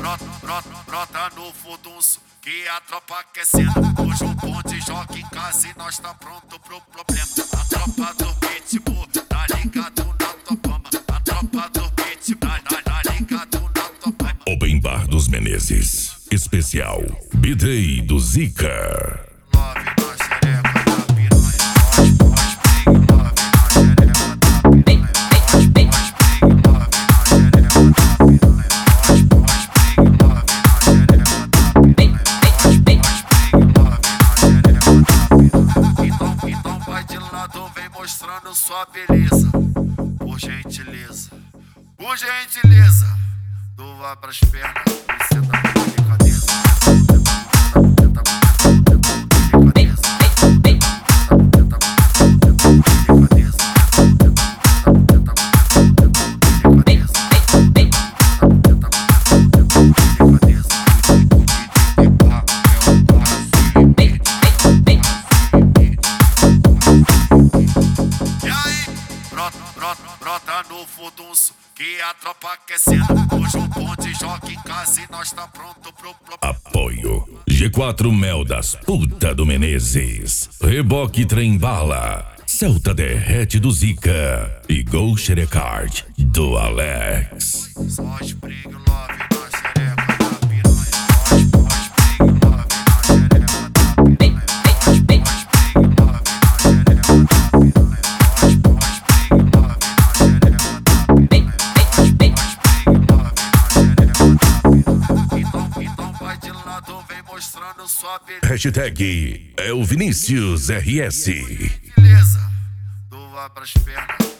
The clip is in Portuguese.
Brota no furdunço que a tropa aquecendo. Hoje o bonde joga em casa e nós tá pronto pro problema. A tropa do pitbull tá ligado na tua fama. A tropa do pitbull tá ligado na tua fama. Open Bar dos Menezes. Especial B-Day do Zica. Love na xereca da piranha. Pós, big love na xereca da piranha. Pós, big love na xereca da piranha. Pós, big love na xereca da piranha. Pós, big love na xereca da piranha. Então vai de lado, vem mostrando sua beleza. Por gentileza, tu abre as pernas e senta com delicadeza. Brota no furdunço que a tropa aquecendo. Hoje o bonde joga em casa e nós tá pronto pro Apoio G4 Mel das Puta do Menezes, Reboque Trem Bala, Celta Derrete do Zica e Gol Xerecard do Alex. Só spring love na xereca da piranha. Pós, big love na xereca da piranha. Pós, big love na xereca da piranha. Pós, big love na xereca da piranha. Pós, big love na xereca da piranha. Então vai de lado, vem mostrando sua beleza. Hashtag é o Vinícius RS. Beleza, tu abre as pernas